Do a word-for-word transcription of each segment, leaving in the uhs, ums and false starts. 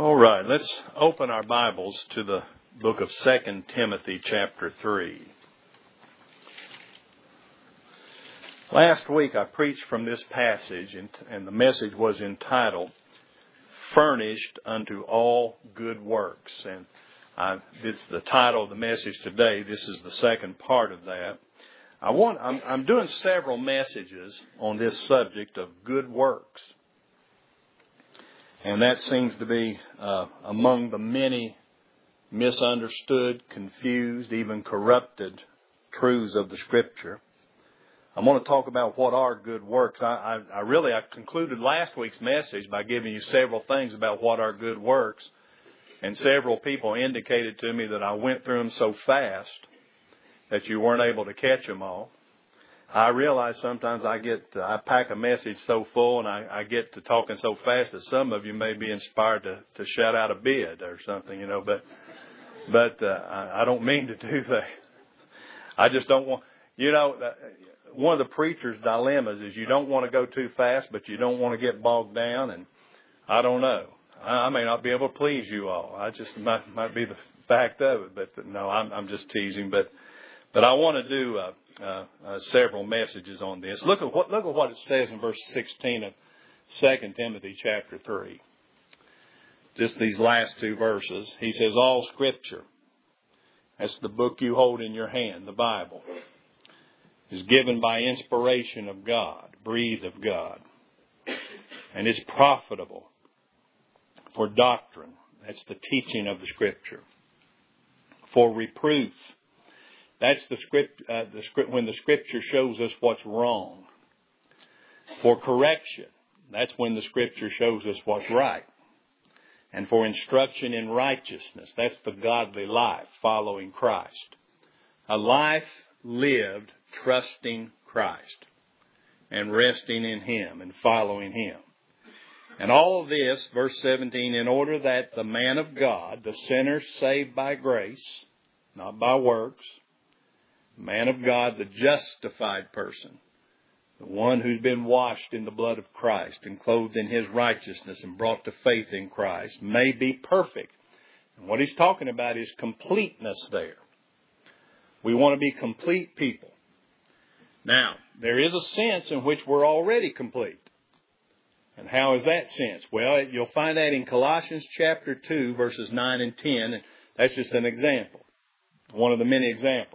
All right, let's open our Bibles to the book of Second Timothy chapter three. Last week I preached from this passage, and the message was entitled, Furnished unto All Good Works. And I, this is the title of the message today. This is the second part of that. I want, I'm, I'm doing several messages on this subject of good works. And that seems to be uh, among the many misunderstood, confused, even corrupted truths of the Scripture. I'm going to talk about what are good works. I, I, I really, I concluded last week's message by giving you several things about what are good works. And several people indicated to me that I went through them so fast that you weren't able to catch them all. I realize sometimes I get, uh, I pack a message so full and I, I get to talking so fast that some of you may be inspired to, to shout out a bid or something, you know, but, but, uh, I, I don't mean to do that. I just don't want, you know, one of the preacher's dilemmas is you don't want to go too fast, but you don't want to get bogged down. And I don't know. I, I may not be able to please you all. I just might, might be the fact of it, but no, I'm, I'm just teasing, but, but I want to do, uh, Uh, uh, several messages on this. Look at what look at what it says in verse sixteen of Second Timothy chapter three. Just these last two verses. He says, all Scripture, that's the book you hold in your hand, the Bible, is given by inspiration of God, breathed of God. And it's profitable for doctrine. That's the teaching of the Scripture. For reproof. That's the script, uh, the script when the Scripture shows us what's wrong. For correction, that's when the Scripture shows us what's right. And for instruction in righteousness, that's the godly life following Christ. A life lived trusting Christ and resting in Him and following Him. And all of this, verse seventeen, in order that the man of God, the sinner saved by grace, not by works, man of God, the justified person, the one who's been washed in the blood of Christ and clothed in His righteousness and brought to faith in Christ, may be perfect. And what he's talking about is completeness there. We want to be complete people. Now, there is a sense in which we're already complete. And how is that sense? Well, you'll find that in Colossians chapter two, verses nine and ten. And that's just an example, one of the many examples.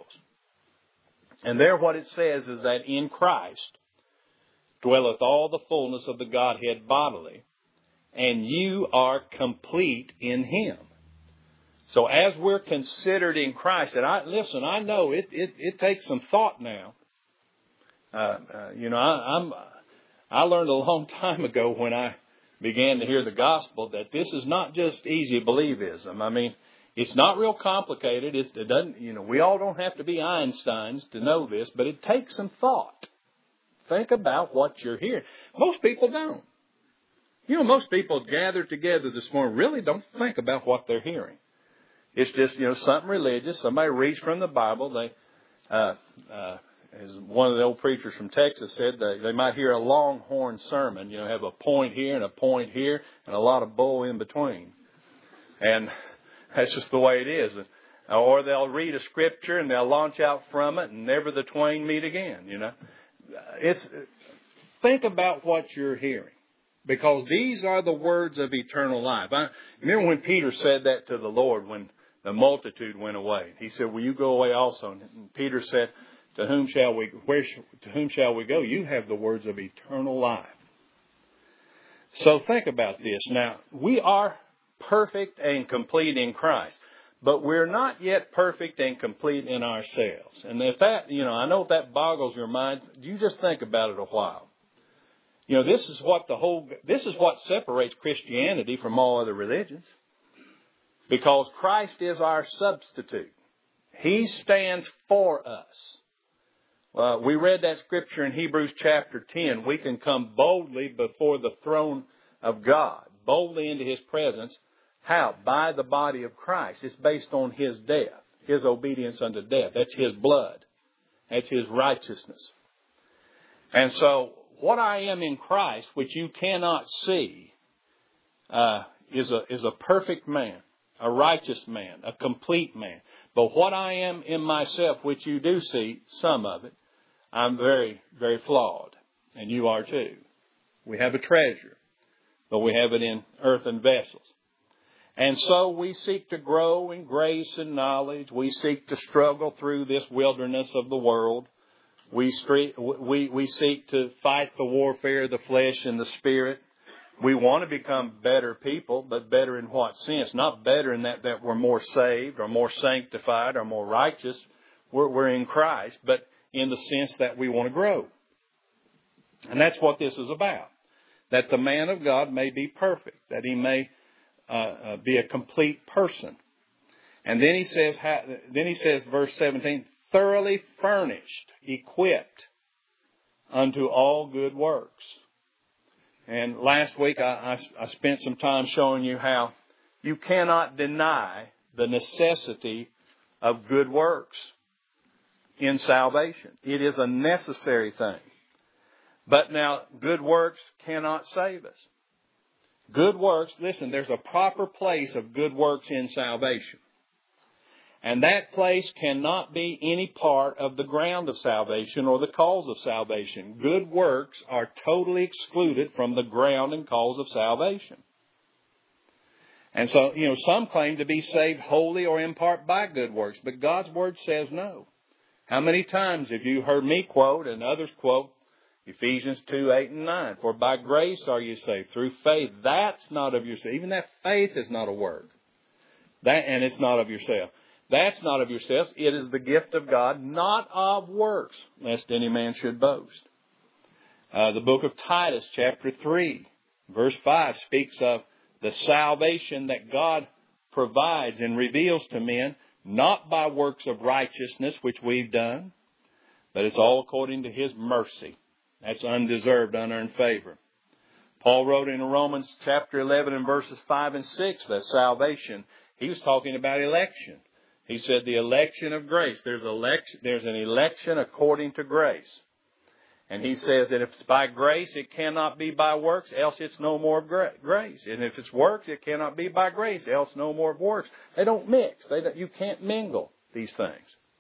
And there what it says is that in Christ dwelleth all the fullness of the Godhead bodily, and you are complete in Him. So as we're considered in Christ, and I listen, I know it it, it takes some thought now. Uh, uh, you know, I, I'm I learned a long time ago when I began to hear the gospel that this is not just easy believism. I mean, it's not real complicated. It's, it doesn't, you know, we all don't have to be Einsteins to know this, but it takes some thought. Think about what you're hearing. Most people don't. You know, most people gathered together this morning really don't think about what they're hearing. It's just, you know, something religious. Somebody reads from the Bible. They, uh, uh, as one of the old preachers from Texas said, they, they might hear a longhorn sermon. You know, have a point here and a point here and a lot of bull in between. And that's just the way it is. Or they'll read a scripture and they'll launch out from it and never the twain meet again, you know. It's think about what you're hearing. Because these are the words of eternal life. I remember when Peter said that to the Lord when the multitude went away. He said, will you go away also? And Peter said, to whom shall we, where, to whom shall we go? You have the words of eternal life. So think about this. Now, we are perfect and complete in Christ. But we're not yet perfect and complete in ourselves. And if that, you know, I know if that boggles your mind, you just think about it a while. You know, this is what the whole, this is what separates Christianity from all other religions. Because Christ is our substitute. He stands for us. Uh, we read that scripture in Hebrews chapter ten. We can come boldly before the throne of God, boldly into His presence. How? By the body of Christ. It's based on His death, His obedience unto death. That's His blood. That's His righteousness. And so what I am in Christ, which you cannot see, uh, is a, is a perfect man, a righteous man, a complete man. But what I am in myself, which you do see some of it, I'm very, very flawed. And you are too. We have a treasure, but we have it in earthen vessels. And so we seek to grow in grace and knowledge. We seek to struggle through this wilderness of the world. We, street, we, we seek to fight the warfare of the flesh and the spirit. We want to become better people, but better in what sense? Not better in that, that we're more saved or more sanctified or more righteous. We're, we're in Christ, but in the sense that we want to grow. And that's what this is about. That the man of God may be perfect, that he may uh, uh, be a complete person. And then he says, then he says, verse seventeen, thoroughly furnished, equipped unto all good works. And last week I, I, I spent some time showing you how you cannot deny the necessity of good works in salvation. It is a necessary thing. But now, good works cannot save us. Good works, listen, there's a proper place of good works in salvation. And that place cannot be any part of the ground of salvation or the cause of salvation. Good works are totally excluded from the ground and cause of salvation. And so, you know, some claim to be saved wholly or in part by good works, but God's Word says no. How many times have you heard me quote and others quote Ephesians two, eight, and nine? For by grace are you saved, through faith. That's not of yourself. Even that faith is not a work. That, and it's not of yourself. That's not of yourselves. It is the gift of God, not of works, lest any man should boast. Uh, the book of Titus, chapter three, verse five, speaks of the salvation that God provides and reveals to men, not by works of righteousness, which we've done, but it's all according to His mercy. That's undeserved, unearned favor. Paul wrote in Romans chapter eleven and verses five and six that salvation, he was talking about election. He said the election of grace. There's, election, there's an election according to grace. And he says that if it's by grace, it cannot be by works, else it's no more of grace. And if it's works, it cannot be by grace, else no more of works. They don't mix. They don't, you can't mingle these things.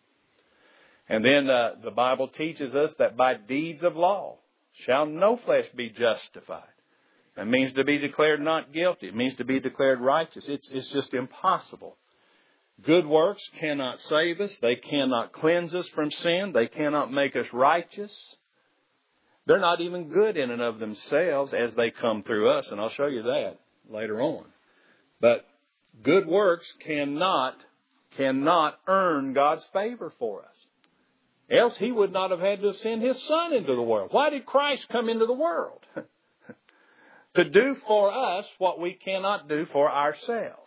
And then uh, the Bible teaches us that by deeds of law shall no flesh be justified. That means to be declared not guilty. It means to be declared righteous. It's, it's just impossible. Good works cannot save us. They cannot cleanse us from sin. They cannot make us righteous. They're not even good in and of themselves as they come through us. And I'll show you that later on. But good works cannot, cannot earn God's favor for us. Else He would not have had to send His Son into the world. Why did Christ come into the world? To do for us what we cannot do for ourselves.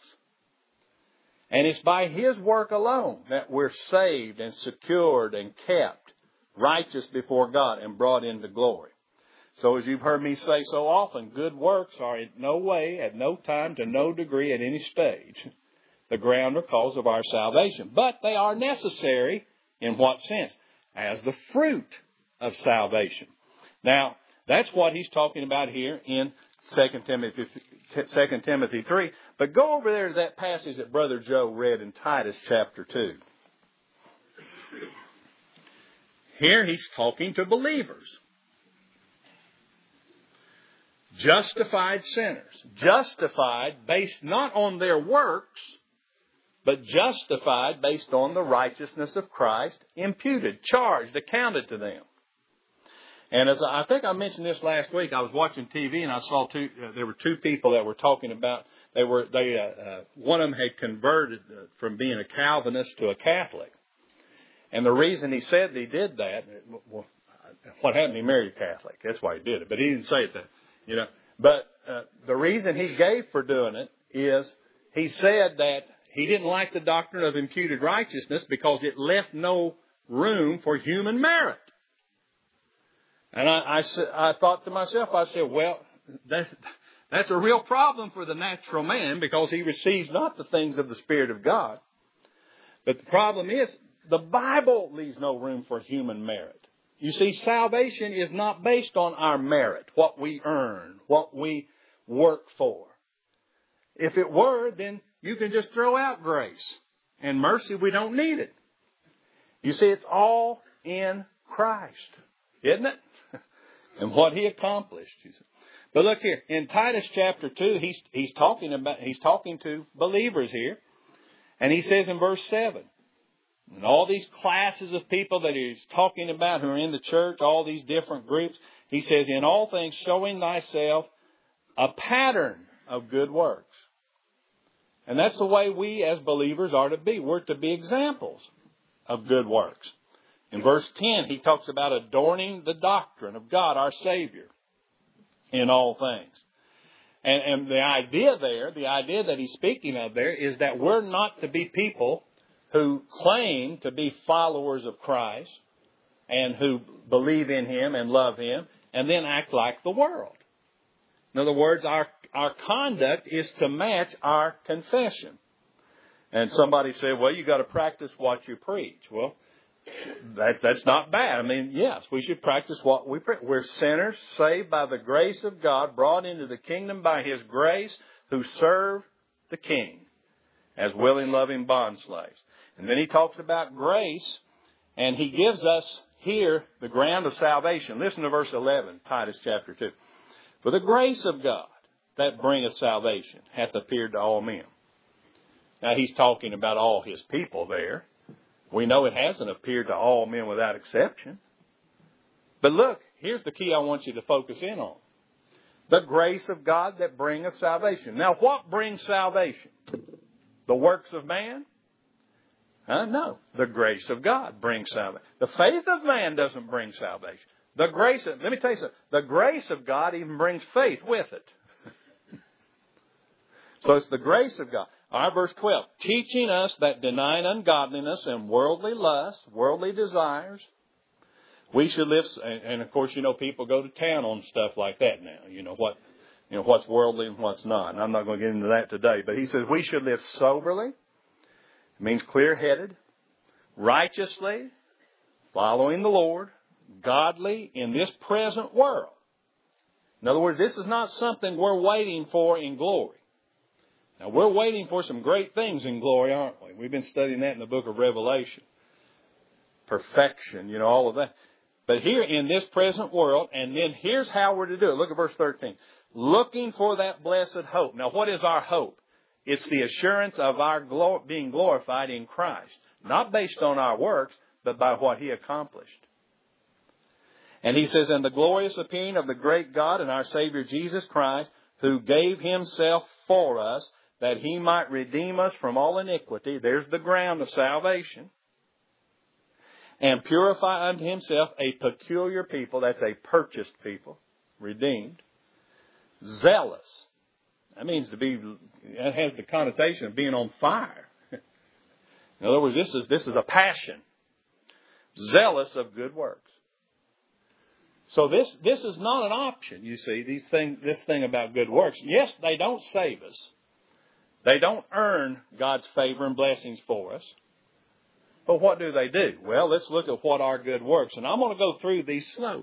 And it's by His work alone that we're saved and secured and kept righteous before God and brought into glory. So as you've heard me say so often, good works are in no way, at no time, to no degree, at any stage, the ground or cause of our salvation. But they are necessary in what sense? As the fruit of salvation. Now, that's what he's talking about here in Second Timothy, Second Timothy three. But go over there to that passage that Brother Joe read in Titus chapter two. Here he's talking to believers. Justified sinners. Justified based not on their works, but justified based on the righteousness of Christ, imputed, charged, accounted to them. And as I, I think I mentioned this last week, I was watching T V and I saw two. Uh, there were two people that were talking about. They were they. Uh, uh, one of them had converted uh, from being a Calvinist to a Catholic, and the reason he said he did that. Well, what happened? He married a Catholic. That's why he did it. But he didn't say it that. You know. But uh, the reason he gave for doing it is he said that he didn't like the doctrine of imputed righteousness because it left no room for human merit. And I, I, I thought to myself, I said, well, that, that's a real problem for the natural man because he receives not the things of the Spirit of God. But the problem is, the Bible leaves no room for human merit. You see, salvation is not based on our merit, what we earn, what we work for. if it were, then you can just throw out grace. And mercy, we don't need it. You see, it's all in Christ, isn't it? And what He accomplished. You see. But look here, in Titus chapter two, he's, he's talking about, he's talking to believers here. And he says in verse seven, and all these classes of people that he's talking about who are in the church, all these different groups, he says, in all things showing thyself a pattern of good works. And that's the way we as believers are to be. We're to be examples of good works. In verse ten, he talks about adorning the doctrine of God, our Savior, in all things. And, and the idea there, the idea that he's speaking of there, is that we're not to be people who claim to be followers of Christ and who believe in Him and love Him and then act like the world. In other words, our, our conduct is to match our confession. And somebody said, well, you got to practice what you preach. Well, that, that's not bad. I mean, yes, we should practice what we preach. We're sinners saved by the grace of God, brought into the kingdom by His grace, who serve the King as willing, loving bondslaves. And then he talks about grace, and he gives us here the ground of salvation. Listen to verse eleven, Titus chapter two. For the grace of God that bringeth salvation hath appeared to all men. Now he's talking about all His people there. We know it hasn't appeared to all men without exception. But look, here's the key I want you to focus in on. The grace of God that bringeth salvation. Now what brings salvation? The works of man? Uh, no. The grace of God brings salvation. The faith of man doesn't bring salvation. The grace of, let me tell you something. The grace of God even brings faith with it. So it's the grace of God. All right, verse twelve. Teaching us that denying ungodliness and worldly lusts, worldly desires, we should live, and, and of course, you know, people go to town on stuff like that now. You know, what, you know, what's worldly and what's not. And I'm not going to get into that today. But he says we should live soberly. It means clear-headed, righteously, following the Lord, godly in this present world. In other words, this is not something we're waiting for in glory. Now, we're waiting for some great things in glory, aren't we? We've been studying that in the book of Revelation. Perfection, you know, all of that. But here in this present world, and then here's how we're to do it. Look at verse thirteen. Looking for that blessed hope. Now, what is our hope? It's the assurance of our glor- being glorified in Christ. Not based on our works, but by what He accomplished. And he says, and the glorious appearing of the great God and our Savior Jesus Christ, who gave Himself for us, that He might redeem us from all iniquity. There's the ground of salvation. And purify unto Himself a peculiar people. That's a purchased people. Redeemed. Zealous. That means to be, that has the connotation of being on fire. In other words, this is, this is a passion. Zealous of good works. So this, this is not an option, you see, these thing, this thing about good works. Yes, they don't save us. They don't earn God's favor and blessings for us. But what do they do? Well, let's look at what are good works. And I'm going to go through these slowly.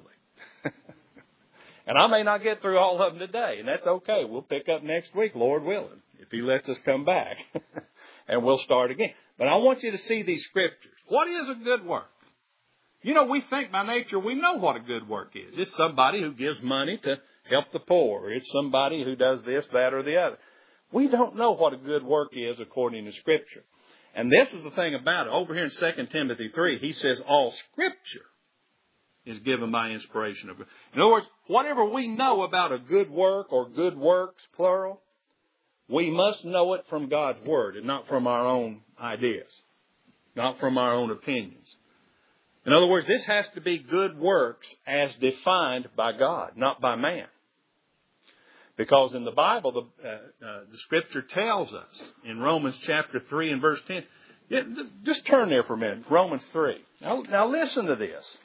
And I may not get through all of them today. And that's okay. We'll pick up next week, Lord willing, if He lets us come back. And we'll start again. But I want you to see these scriptures. What is a good work? You know, we think by nature we know what a good work is. It's somebody who gives money to help the poor. It's somebody who does this, that, or the other. We don't know what a good work is according to Scripture. And this is the thing about it. Over here in Second Timothy three, he says all Scripture is given by inspiration of God. In other words, whatever we know about a good work or good works, plural, we must know it from God's Word and not from our own ideas, not from our own opinions. In other words, this has to be good works as defined by God, not by man. Because in the Bible, the, uh, uh, the Scripture tells us in Romans chapter three and verse ten. Yeah, just turn there for a minute. Romans three. Now, now listen to this.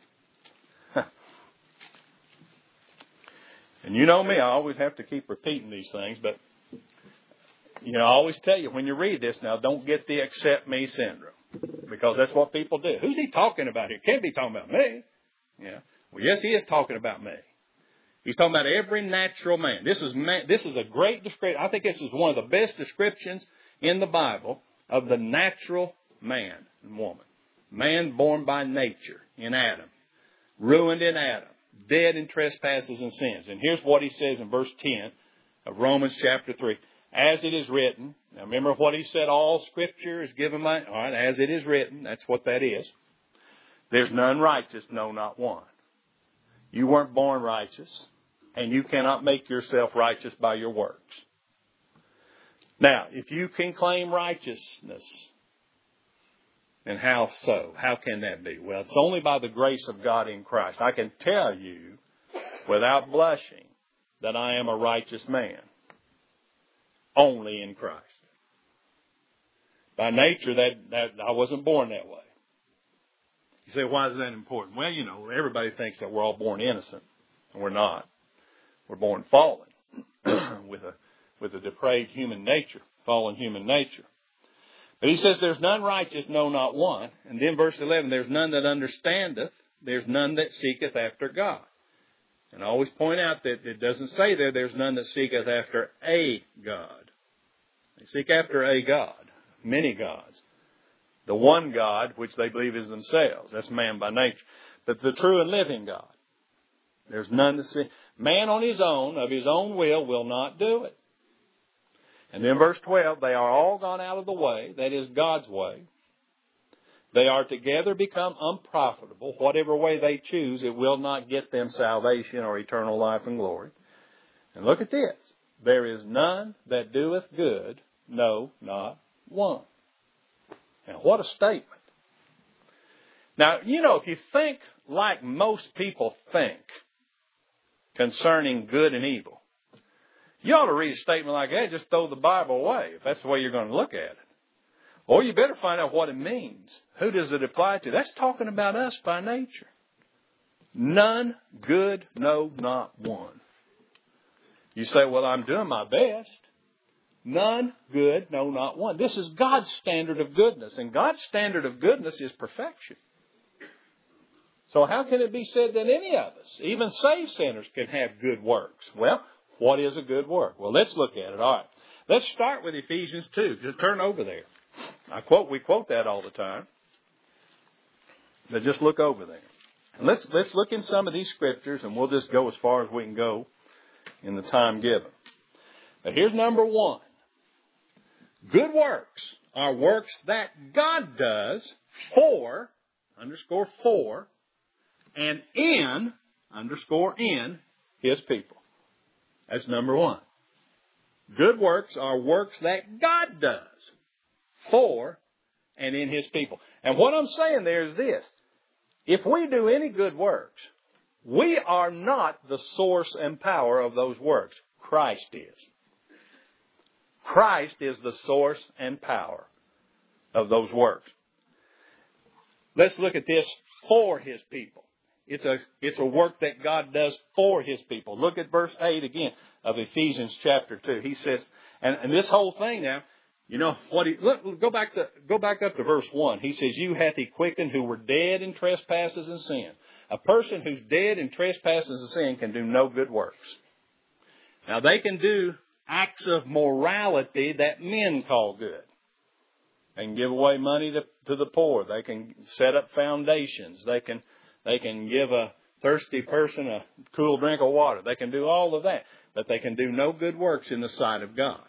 And you know me, I always have to keep repeating these things. But, you know, I always tell you when you read this, now don't get the accept me syndrome. Because that's what people do. Who's he talking about here? Can't be talking about me. Yeah. Well, yes, he is talking about me. He's talking about every natural man. This is man, this is a great description. I think this is one of the best descriptions in the Bible of the natural man and woman. Man born by nature in Adam. Ruined in Adam. Dead in trespasses and sins. And here's what he says in verse ten of Romans chapter three. As it is written. Now remember what he said, all Scripture is given by... All right, as it is written. That's what that is. There's none righteous, no, not one. You weren't born righteous. And you cannot make yourself righteous by your works. Now, if you can claim righteousness, then how so? How can that be? Well, it's only by the grace of God in Christ. I can tell you without blushing that I am a righteous man. Only in Christ. By nature, that, that I wasn't born that way. You say, why is that important? Well, you know, everybody thinks that we're all born innocent. And we're not. We're born fallen with a with a depraved human nature, fallen human nature. But he says, there's none righteous, no, not one. And then verse eleven, there's none that understandeth, there's none that seeketh after God. And I always point out that it doesn't say there, there's none that seeketh after a God. They seek after a God, many gods. The one God, which they believe is themselves. That's man by nature. But the true and living God. There's none to see. Man on his own, of his own will, will not do it. And then verse twelve, they are all gone out of the way. That is God's way. They are together become unprofitable. Whatever way they choose, it will not get them salvation or eternal life and glory. And look at this. There is none that doeth good, no, not one. Now, what a statement. Now, you know, if you think like most people think concerning good and evil, you ought to read a statement like that, just throw the Bible away, if that's the way you're going to look at it. Or you better find out what it means. Who does it apply to? That's talking about us by nature. None good, no, not one. You say, well, I'm doing my best. None good, no, not one. This is God's standard of goodness, and God's standard of goodness is perfection. So how can it be said that any of us, even saved sinners, can have good works? Well, what is a good work? Well, let's look at it. All right. Let's start with Ephesians two. Just turn over there. I quote, we quote that all the time. But just look over there. And let's, let's look in some of these scriptures, and we'll just go as far as we can go in the time given. But here's number one. Good works are works that God does for, underscore for, and in, underscore in, His people. That's number one. Good works are works that God does for and in His people. And what I'm saying there is this. If we do any good works, we are not the source and power of those works. Christ is. Christ is the source and power of those works. Let's look at this for His people. It's a, it's a work that God does for His people. Look at verse eight again of Ephesians chapter two. He says, and, and this whole thing now, you know what he, look, go back to, go back up to verse one. He says, you hath He quickened who were dead in trespasses and sin. A person who's dead in trespasses and sin can do no good works. Now they can do acts of morality that men call good. They can give away money to, to the poor. They can set up foundations. They can, they can give a thirsty person a cool drink of water. They can do all of that. But they can do no good works in the sight of God.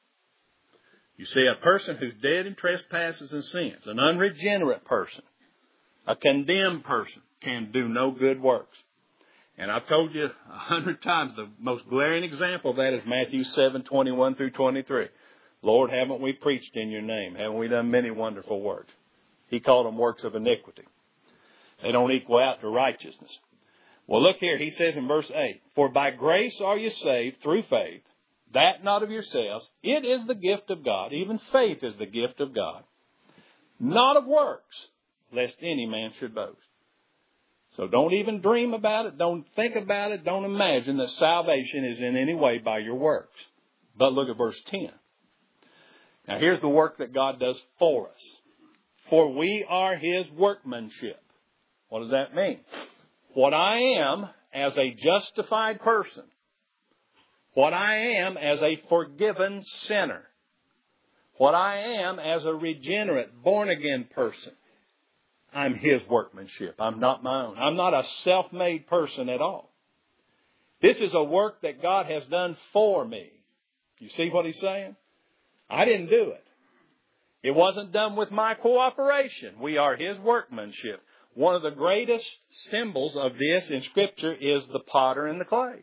You see, a person who's dead in trespasses and sins, an unregenerate person, a condemned person, can do no good works. And I've told you a hundred times, the most glaring example of that is Matthew seven, twenty-one through twenty-three. Lord, haven't we preached in your name? Haven't we done many wonderful works? He called them works of iniquity. They don't equal out to righteousness. Well, look here. He says in verse eight, for by grace are you saved through faith, that not of yourselves. It is the gift of God. Even faith is the gift of God. Not of works, lest any man should boast. So don't even dream about it. Don't think about it. Don't imagine that salvation is in any way by your works. But look at verse ten. Now here's the work that God does for us. For we are His workmanship. What does that mean? What I am as a justified person, what I am as a forgiven sinner, what I am as a regenerate, born-again person, I'm His workmanship. I'm not my own. I'm not a self-made person at all. This is a work that God has done for me. You see what He's saying? I didn't do it. It wasn't done with my cooperation. We are His workmanship. One of the greatest symbols of this in Scripture is the potter and the clay.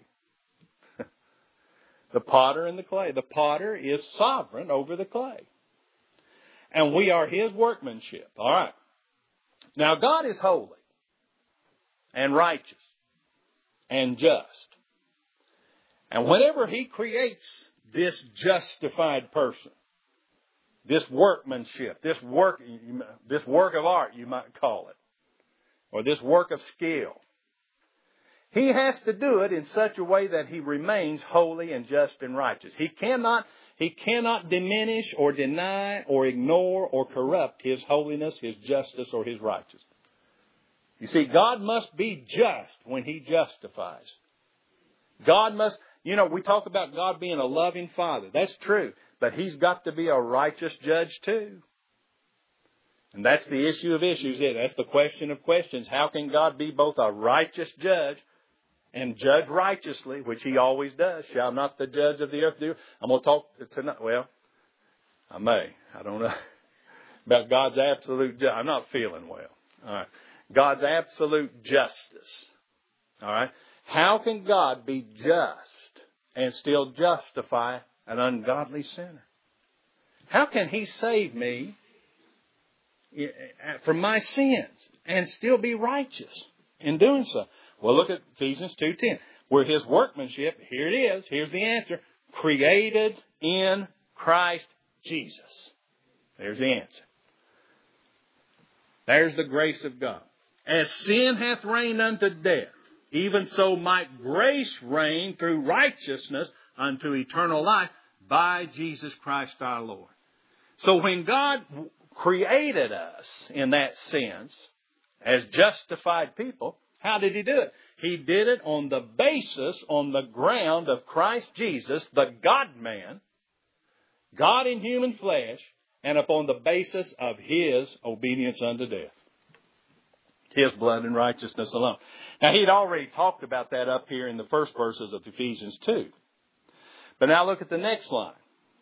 The potter and the clay. The potter is sovereign over the clay. And we are His workmanship. All right. Now, God is holy and righteous and just. And whenever He creates this justified person, this workmanship, this work, this work of art, you might call it, or this work of skill, He has to do it in such a way that He remains holy and just and righteous. He cannot, He cannot diminish or deny or ignore or corrupt His holiness, His justice, or His righteousness. You see, God must be just when He justifies. God must, you know, we talk about God being a loving Father. That's true. But He's got to be a righteous judge too. And that's the issue of issues. That's the question of questions. How can God be both a righteous judge and judge righteously, which He always does? Shall not the judge of the earth do? I'm going to talk tonight. Well, I may. I don't know. About God's absolute justice. I'm not feeling well. All right. God's absolute justice. All right. How can God be just and still justify an ungodly sinner? How can He save me from my sins and still be righteous in doing so? Well, look at Ephesians two ten. We're His workmanship. Here it is. Here's the answer. Created in Christ Jesus. There's the answer. There's the grace of God. As sin hath reigned unto death, even so might grace reign through righteousness unto eternal life by Jesus Christ our Lord. So when God created us in that sense as justified people, how did He do it? He did it on the basis, on the ground of Christ Jesus, the God-man, God in human flesh, and upon the basis of His obedience unto death. His blood and righteousness alone. Now, He'd already talked about that up here in the first verses of Ephesians two. But now look at the next line.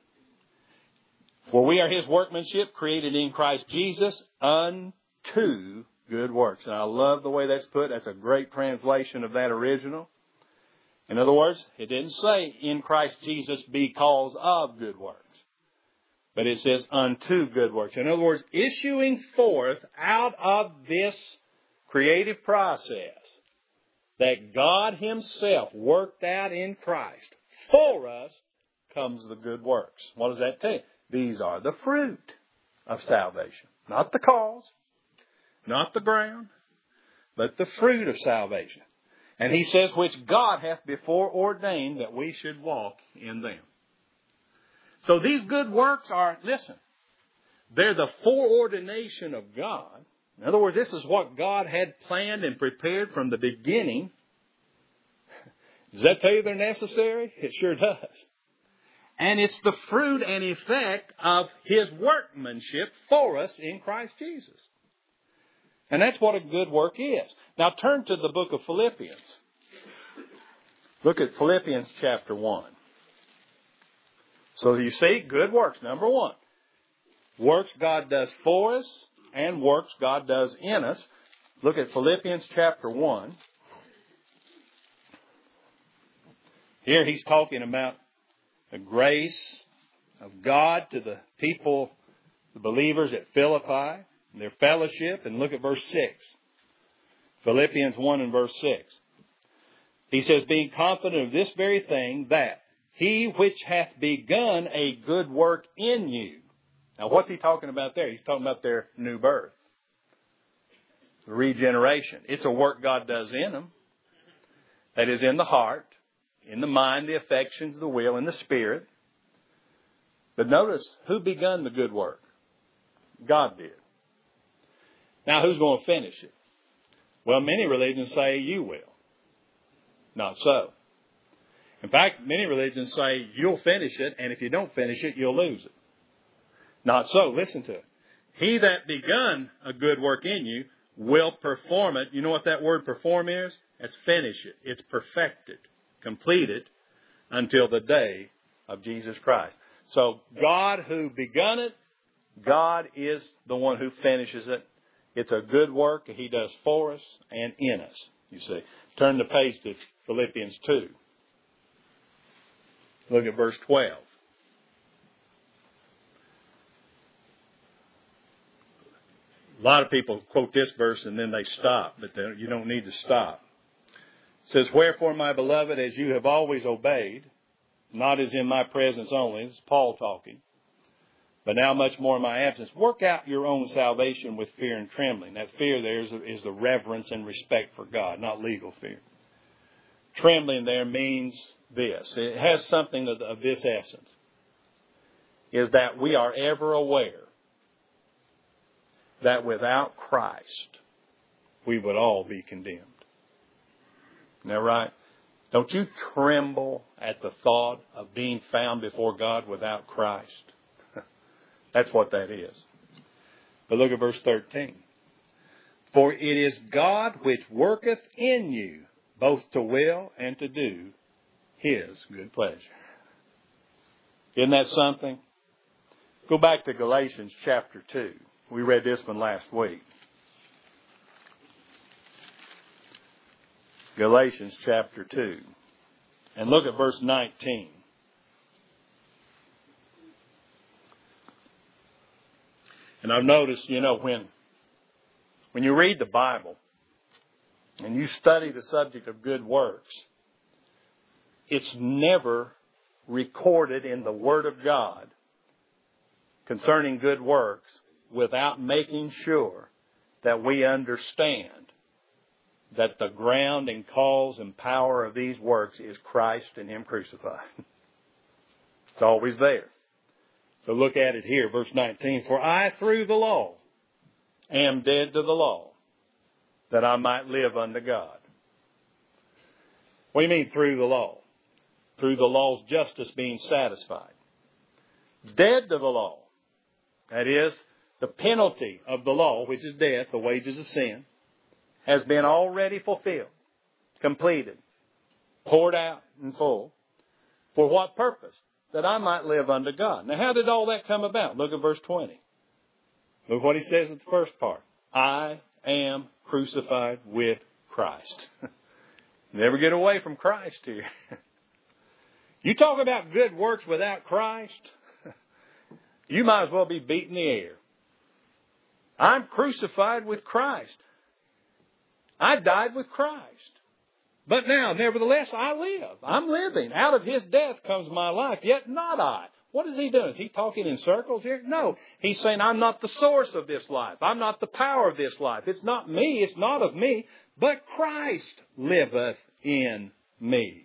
For we are His workmanship, created in Christ Jesus unto good works. And I love the way that's put. That's a great translation of that original. In other words, it didn't say in Christ Jesus because of good works. But it says unto good works. In other words, issuing forth out of this creative process that God Himself worked out in Christ for us comes the good works. What does that tell you? These are the fruit of salvation. Not the cause, not the ground, but the fruit of salvation. And He says, which God hath before ordained that we should walk in them. So these good works are, listen, they're the foreordination of God. In other words, this is what God had planned and prepared from the beginning. Does that tell you they're necessary? It sure does. And it's the fruit and effect of His workmanship for us in Christ Jesus. And that's what a good work is. Now turn to the book of Philippians. Look at Philippians chapter one. So you see, good works, number one. Works God does for us and works God does in us. Look at Philippians chapter one. Here he's talking about the grace of God to the people, the believers at Philippi, their fellowship. And look at verse six. Philippians one and verse six. He says, being confident of this very thing, that He which hath begun a good work in you. Now what's he talking about there? He's talking about their new birth. Regeneration. It's a work God does in them. That is in the heart, in the mind, the affections, the will, and the spirit. But notice, who begun the good work? God did. Now who's going to finish it? Well, many religions say you will. Not so. In fact, many religions say you'll finish it, and if you don't finish it, you'll lose it. Not so. Listen to it. He that begun a good work in you will perform it. You know what that word perform is? It's finish it. It's perfected, completed until the day of Jesus Christ. So God who begun it, God is the one who finishes it. It's a good work that He does for us and in us, you see. Turn the page to Philippians two. Look at verse twelve. A lot of people quote this verse and then they stop, but you don't need to stop. It says, wherefore, my beloved, as you have always obeyed, not as in my presence only, this is Paul talking, but now much more in my absence, work out your own salvation with fear and trembling. That fear there is, is the reverence and respect for God, not legal fear. Trembling there means this. It has something of, of this essence, is that we are ever aware that without Christ, we would all be condemned. Isn't that right? Don't you tremble at the thought of being found before God without Christ? That's what that is. But look at verse thirteen. For it is God which worketh in you, both to will and to do His good pleasure. Isn't that something? Go back to Galatians chapter two. We read this one last week. Galatians chapter two. And look at verse nineteen. And I've noticed, you know, when, when you read the Bible and you study the subject of good works, it's never recorded in the Word of God concerning good works without making sure that we understand that the ground and cause and power of these works is Christ and Him crucified. It's always there. So look at it here, verse nineteen. For I, through the law, am dead to the law, that I might live unto God. What do you mean through the law? Through the law's justice being satisfied. Dead to the law. That is, the penalty of the law, which is death, the wages of sin, has been already fulfilled, completed, poured out in full. For what purpose? That I might live unto God. Now, how did all that come about? Look at verse twenty. Look what he says in the first part. I am crucified with Christ. Never get away from Christ here. You talk about good works without Christ, you might as well be beating the air. I'm crucified with Christ. I died with Christ. But now, nevertheless, I live. I'm living. Out of His death comes my life, yet not I. What is He doing? Is He talking in circles here? No. He's saying, I'm not the source of this life. I'm not the power of this life. It's not me. It's not of me. But Christ liveth in me.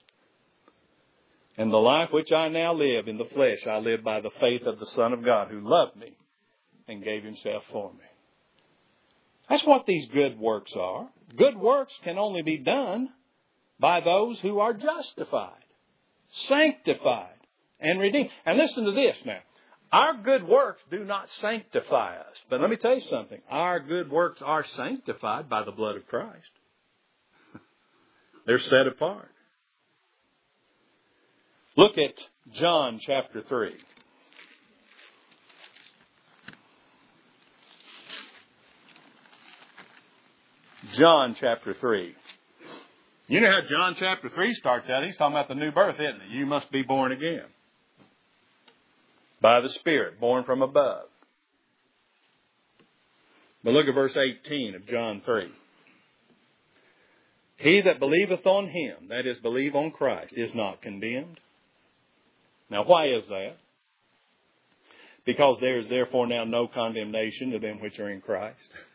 And the life which I now live in the flesh, I live by the faith of the Son of God who loved me and gave Himself for me. That's what these good works are. Good works can only be done by those who are justified, sanctified, and redeemed. And listen to this now. Our good works do not sanctify us. But let me tell you something. Our good works are sanctified by the blood of Christ. They're set apart. Look at John chapter three. John chapter three. You know how John chapter three starts out. He's talking about the new birth, isn't it? You must be born again. By the Spirit, born from above. But look at verse eighteen of John three. He that believeth on Him, that is, believe on Christ, is not condemned. Now, why is that? Because there is therefore now no condemnation to them which are in Christ.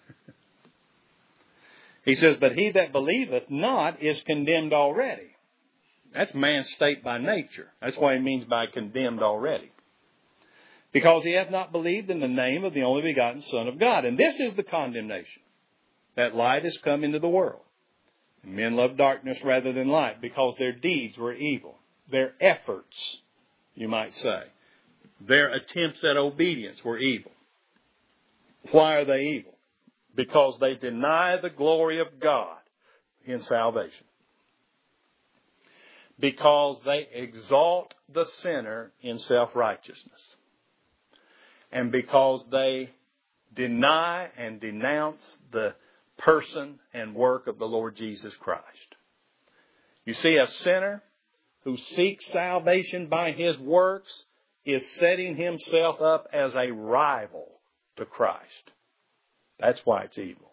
He says, but he that believeth not is condemned already. That's man's state by nature. That's what he means by condemned already. Because he hath not believed in the name of the only begotten Son of God. And this is the condemnation, that light has come into the world. And men loved darkness rather than light because their deeds were evil. Their efforts, you might say, their attempts at obedience were evil. Why are they evil? Because they deny the glory of God in salvation. Because they exalt the sinner in self-righteousness. And because they deny and denounce the person and work of the Lord Jesus Christ. You see, a sinner who seeks salvation by his works is setting himself up as a rival to Christ. That's why it's evil.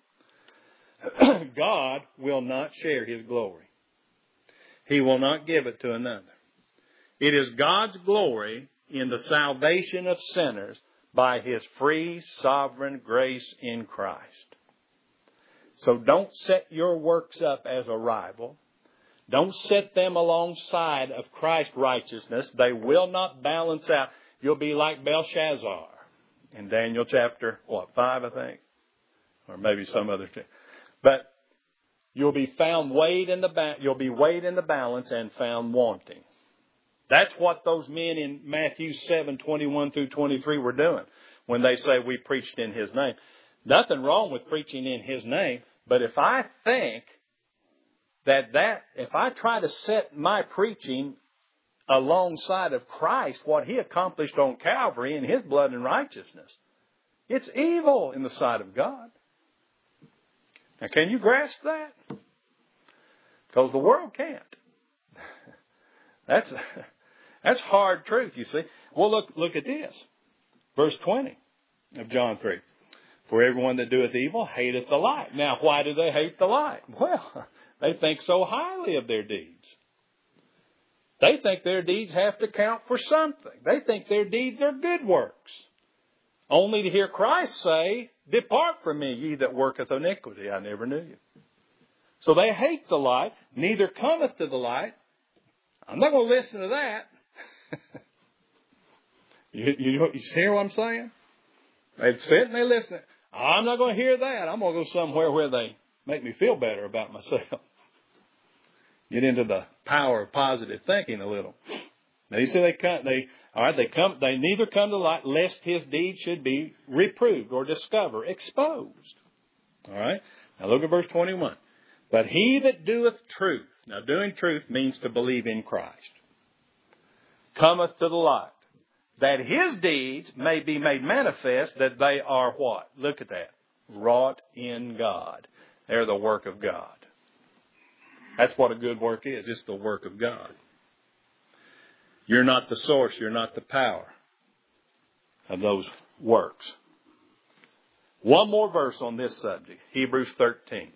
God will not share His glory. He will not give it to another. It is God's glory in the salvation of sinners by His free, sovereign grace in Christ. So don't set your works up as a rival. Don't set them alongside of Christ's righteousness. They will not balance out. You'll be like Belshazzar in Daniel chapter, what, five, I think? Or maybe some other thing. But you'll be found weighed in the ba- you'll be weighed in the balance and found wanting. That's what those men in Matthew seven, twenty-one through twenty-three were doing when they say we preached in His name. Nothing wrong with preaching in His name, but if I think that that, if I try to set my preaching alongside of Christ, what He accomplished on Calvary in His blood and righteousness, it's evil in the sight of God. Now, can you grasp that? Because the world can't. That's that's hard truth, you see. Well, look look at this. Verse twenty of John three. For everyone that doeth evil hateth the light. Now, why do they hate the light? Well, they think so highly of their deeds. They think their deeds have to count for something. They think their deeds are good works. Only to hear Christ say, depart from me, ye that worketh iniquity. I never knew you. So they hate the light, neither cometh to the light. I'm not going to listen to that. you, you, you hear what I'm saying? They sit and they listen. I'm not going to hear that. I'm going to go somewhere where they make me feel better about myself. Get into the power of positive thinking a little. Now you see, they come, they all right. They come. They neither come to light, lest his deed should be reproved or discovered, exposed. All right. Now look at verse twenty-one. But he that doeth truth. Now doing truth means to believe in Christ. Cometh to the light, that his deeds may be made manifest, that they are what? Look at that. Wrought in God. They're the work of God. That's what a good work is. It's the work of God. You're not the source. You're not the power of those works. One more verse on this subject. Hebrews thirteen.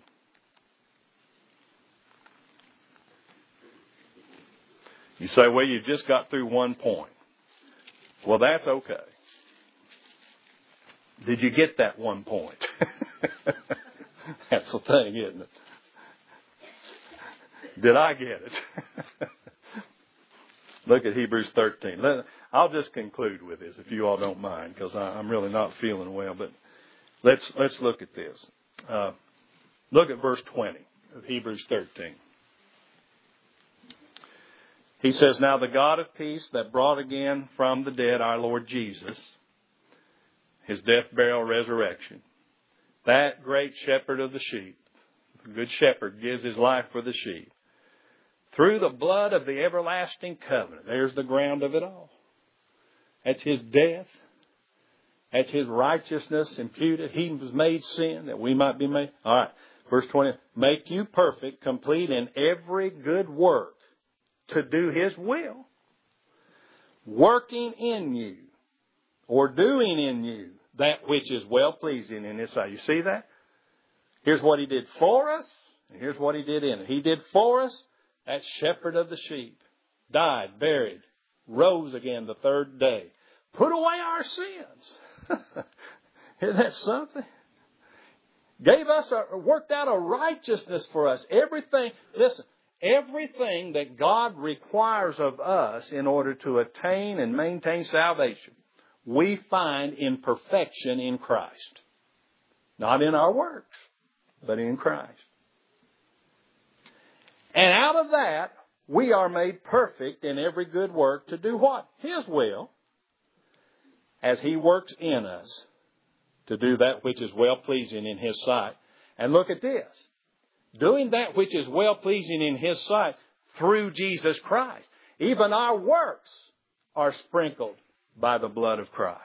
You say, well, you just got through one point. Well, that's okay. Did you get that one point? That's the thing, isn't it? Did I get it? Look at Hebrews thirteen. I'll just conclude with this, if you all don't mind, because I'm really not feeling well. But let's let's look at this. Uh, look at verse twenty of Hebrews thirteen. He says, now the God of peace that brought again from the dead our Lord Jesus, His death, burial, resurrection, that great shepherd of the sheep, the good shepherd gives His life for the sheep, through the blood of the everlasting covenant. There's the ground of it all. That's His death. That's His righteousness imputed. He was made sin that we might be made. All right. Verse twenty. Make you perfect, complete in every good work to do His will. Working in you or doing in you that which is well-pleasing in His sight. You see that? Here's what He did for us. And here's what He did in it. He did for us. That shepherd of the sheep died, buried, rose again the third day. Put away our sins. Isn't that something? Gave us, a, worked out a righteousness for us. Everything, listen, everything that God requires of us in order to attain and maintain salvation, we find in perfection in Christ. Not in our works, but in Christ. And out of that, we are made perfect in every good work to do what? His will, as He works in us to do that which is well-pleasing in His sight. And look at this. Doing that which is well-pleasing in His sight through Jesus Christ. Even our works are sprinkled by the blood of Christ.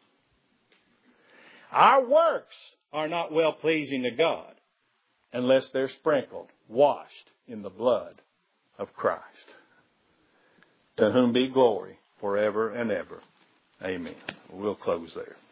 Our works are not well-pleasing to God unless they're sprinkled, washed in the blood of Christ. To whom be glory forever and ever. Amen. We'll close there.